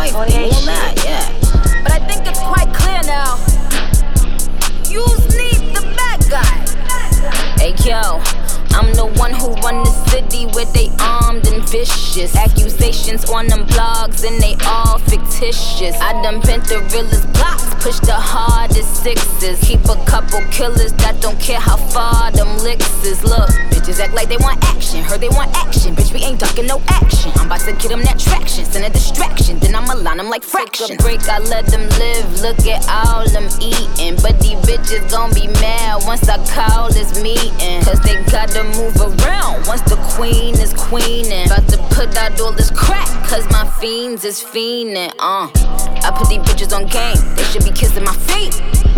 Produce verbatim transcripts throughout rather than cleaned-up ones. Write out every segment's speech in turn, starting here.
life, all that, yeah. But I think it's quite clear now. You need the bad guy. Hey yo, I'm the one who run the city where they armed and vicious. Accusations on them blogs and they all fictitious. I done bent the realest blocks, push the hardest sixes. Keep a couple killers that don't care how far them licks is. Look, bitches act like they want action, heard they want action. Bitch, we ain't ducking no action. I'm about to get them that traction, send a distraction, then I'ma line them like fraction. Break, I let them live, look at all them eating. But these bitches gon' be mad once I call this meeting. Cause they gotta move around once the queen is queening. About to put out all this crack, cause my fiends is fiending. Uh, I put these bitches on game, they should be kissing my feet.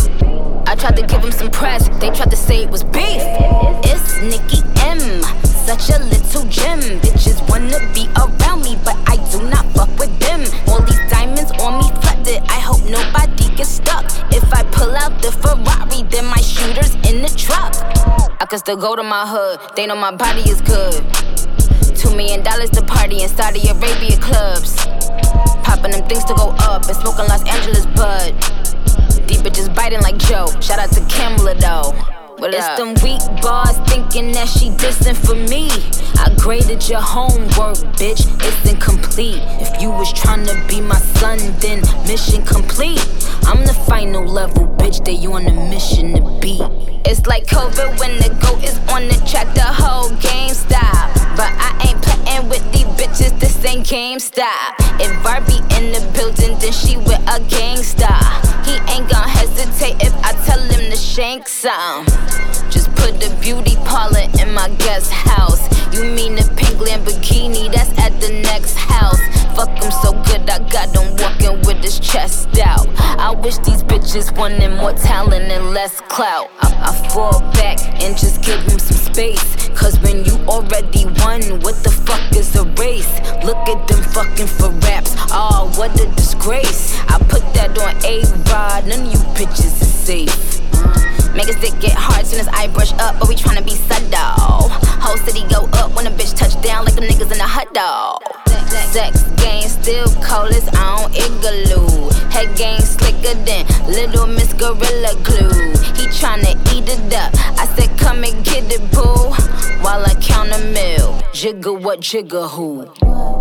I tried to give them some press, they tried to say it was beef. It's Nicki M, such a little gem. Bitches wanna be around me, but I do not fuck with them. All these diamonds on me flooded, I hope nobody gets stuck. If I pull out the Ferrari, then my shooter's in the truck. I can still go to my hood, they know my body is good. Two million dollars to party in Saudi Arabia clubs. Popping them things to go up and smoking Los Angeles bud. These bitches biting like Joe, shout out to Kamala though. What it's up? Them weak bars thinking that she dissing for me. I graded your homework, bitch, it's incomplete. If you was tryna be my son, then mission complete. I'm the final level, bitch, that you on a mission to beat. It's like COVID when the GOAT is on the track, the whole game stop. But I ain't playing with these bitches, this ain't GameStop. If Barbie in the building, then she with a gangsta. He ain't gon' hesitate if I tell him to shank some. Just put the beauty parlor in my guest house. You mean the pink Lamborghini that's at the next house. Fuck him so good I got him walking with his chest out. I wish these bitches wanted more talent and less clout. I, I fall back and just give them some space. Cause when you already won, what the fuck is a race? Look at them fucking for raps, oh what a disgrace. I put that on A-Rod, none of you bitches is safe. Make his dick get hard soon as I brush up, but we tryna be subtle. Whole city go up when a bitch touch down like the niggas in the hut dog. Sex game still cold as on Igloo. Head game slicker than Little Miss Gorilla Glue. He tryna eat it up, I said come and get it boo. While I count a mill, jigger what jigger who.